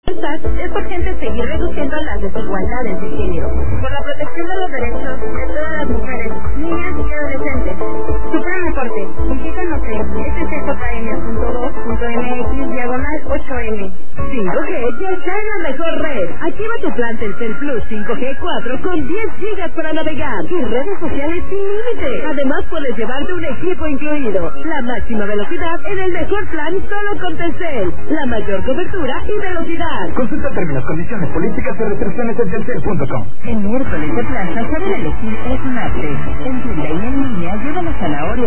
Es urgente seguir reduciendo las desigualdades de género por la protección de los derechos de todas las mujeres, niñas y adolescentes. Suprema Corte, visítanos en scjm.gov.mx/8M. 5G ya está en la mejor red. Activa tu plan Telcel Plus 5G 4 con 10 gigas para navegar y redes sociales sin límite. Además puedes llevarte un equipo incluido. La máxima velocidad en el mejor plan solo con Telcel. La mayor cobertura y velocidad. Consulta términos, condiciones, políticas y restricciones en telcel.com. En miércoles de plaza, saber elegir es un arte. En tienda y en línea, lleva la zanahoria